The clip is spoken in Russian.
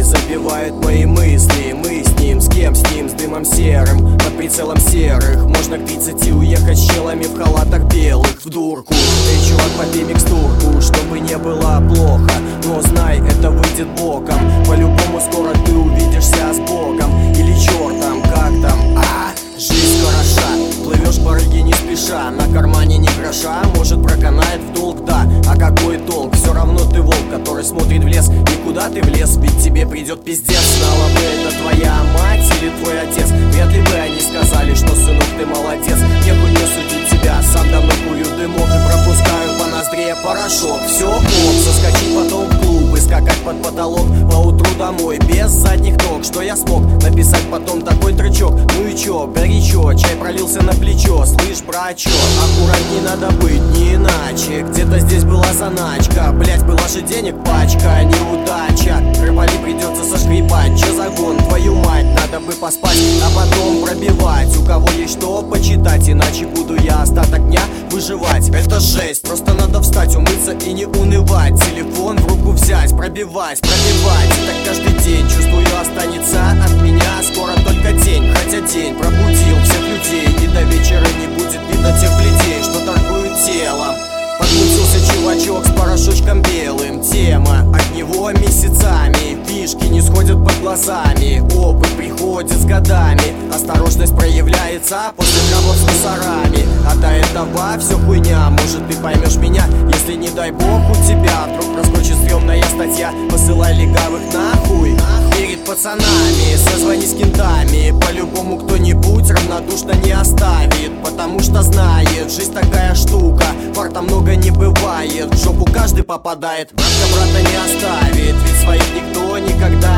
забивает мои мысли. Мы с ним, с кем с ним, с дымом серым, под прицелом серых. Можно к 30 уехать с челами в халатах белых в дурку. Эй, чувак, попей микстурку, чтобы не было плохо. Но знай, это выйдет боком. По-любому скоро ты увидишься с Богом или чертом, как там, жизнь хороша, плывешь по рыге не спеша. На кармане ни гроша, может проканает в долг, да. А какой толк, все равно ты волк, который смотрит в лес. Никуда ты влез, ведь тебе придет пиздец. Знала бы это твоя мать или твой отец, вряд ли бы они сказали, что сынок ты молодец. Нехуй не судить тебя, сам давно кую дымок и пропускаю по ноздре порошок. Все ок, соскочить потом в клуб и скакать под потолок поутру домой без задних ног. Что я смог написать потом такой тречок? Ну и чё, горячо, чай пролился на плечо. Слышь, брачок, аккуратней надо быть, не иначе. Где-то здесь была заначка, блять, была же денег пачка. Неудача, рыбали придется сошкребать. Чё за гон, твою мать, надо бы поспать, а потом пробивать. У кого есть что почитать, иначе буду я остаток дня выживать. Это жесть, просто надо встать, умыться и не унывать. Телефон в руку взять, пробивать, пробивать. И так каждый день, чувствую, останется от меня скоро только тень. Хотя день пробудил всех людей, и до вечера не будет видно тех плетей, что торгуют телом. Подкрутился чувачок с порошочком белым. Тема от него месяцами. Фишки не сходят под глазами. Опыт приходит с годами. Осторожность проявляется после дробов с мусорами. А до этого все хуйня. Может, ты поймешь меня, если не дай бог у тебя вдруг проскочит стрёмная статья. Посылай легавых нахуй. Перед пацанами созвони с кентами. По-любому кто-нибудь равнодушно не оставит, потому что знает, жизнь такая штука, фарта много не бывает. В жопу каждый попадает, брата брата не оставит, ведь своих никто никогда